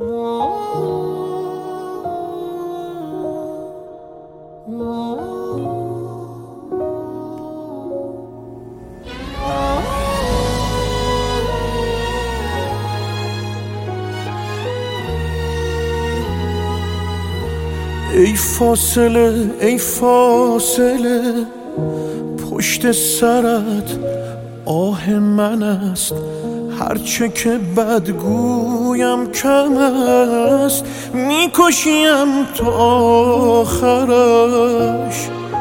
ای فاصله ای فاصله پشت سرت آه من است، هرچه که بدگویم کم است، میکشیم تا آخرش.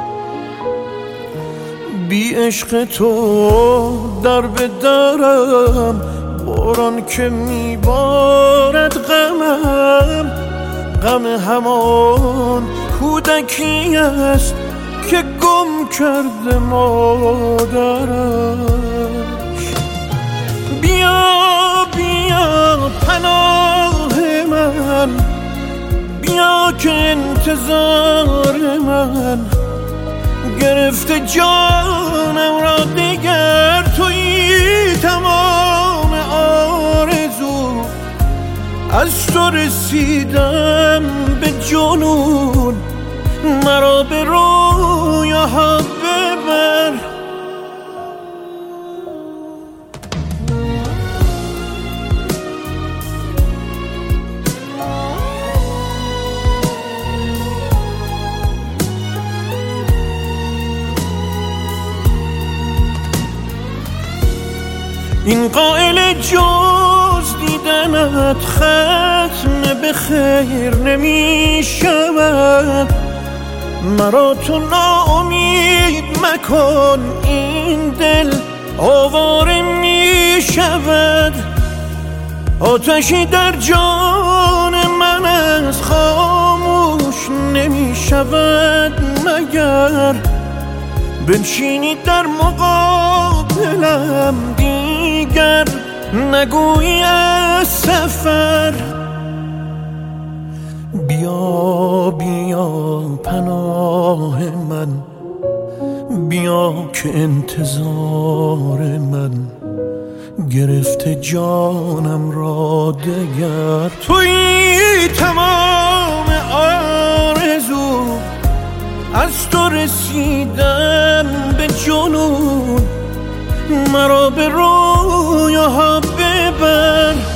بی عشق تو در به درم، باران که میبارد غمم، غم همان کودکی است که گم کرده مادرش. بیا بیا پناه من، بیا که انتظار من گرفته جانم را دیگر. تویی تمام آرزو، از تو رسیدم به جنون، مرا به رویاها ببر. این قائل جز دیدنت ختم به خیر نمی شود، مرا تو ناامید مکن، این دل آواره می شود. آتشی در جان من از خاموش نمی شود مگر بنشینی در مقابلم، دیگر نگویی از سفر. بیا بیا پناه من، بیا که انتظار من گرفته جانم را دگر. تویی تمام آرزو، از تو رسیدم به جنون، مرا به رویاها ببر.